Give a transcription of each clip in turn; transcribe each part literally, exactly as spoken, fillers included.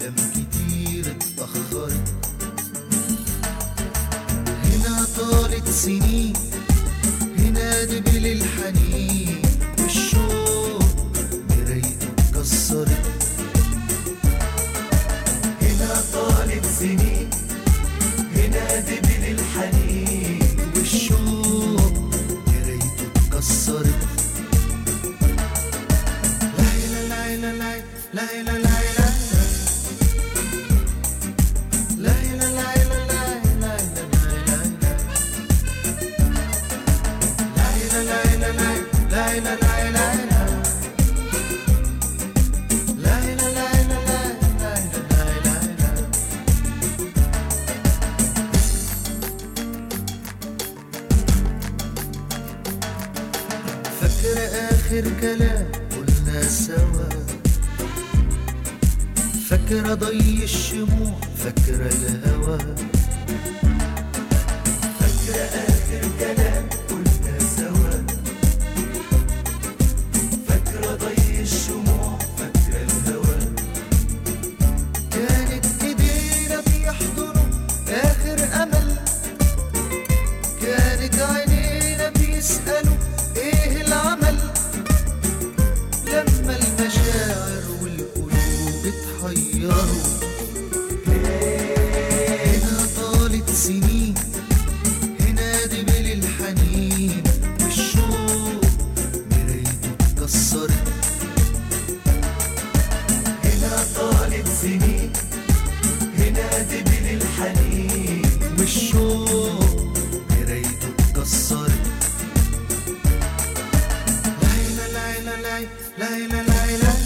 أحلام كتير اتأخرت، هنا طالت سنين، هنا دبل الحنين والشوق مرايته اتكسرت. هنا طالت سنين، هنا دبل الحنين والشوق مرايته اتكسرت. لا لا لا لا لا لا لا فاكرة آخر كلام قلنا سوا، فاكرة ضي الشموع، فاكرة الهوى، فاكرة آخر كلام قلنا سوا، فاكرة ضي الشموع، فاكرة الهوى. كانت ايدينا بيحضنوا آخر أمل، كانت عينينا بيسألوا ايه العمل، لما المشاعر والقلوب اتحيروا. هنا طالت سنين، هنا دبل الحنين والشوق مرايته اتكسرت. هنا طالت سنين، هنا دبل الحنين والشوق مرايته اتكسرت. لا لا لا لا لا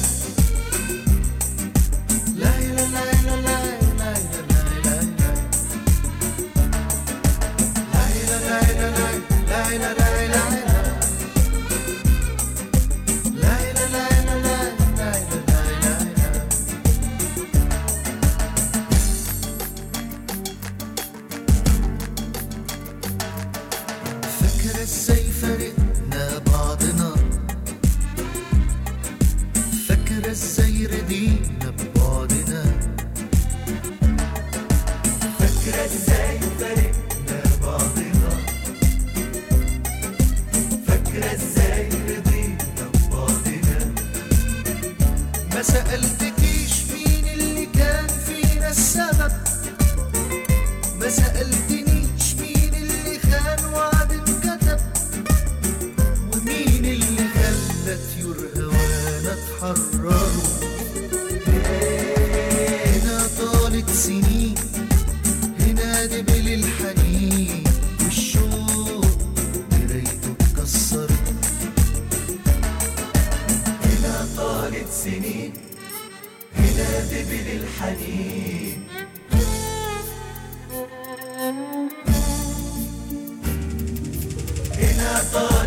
فاكرة ازاي فرقنا بعضنا، فاكرة ازاي رضينا ببعضنا، فاكرة ازاي فرقنا بعضنا، فاكرة ازاي رضينا ببعضنا. ما سألتكيش مين اللي كان فينا السبب، ما سألتنيش مين اللي خان وعد انكتب، ومين اللي خلى طيور هوانا اتحرروا. هنا طالت سنين، هنا دبل الحنين والشوق مرايته اتكسرت. هنا طالت سنين، هنا دبل الحنين، هنا طالت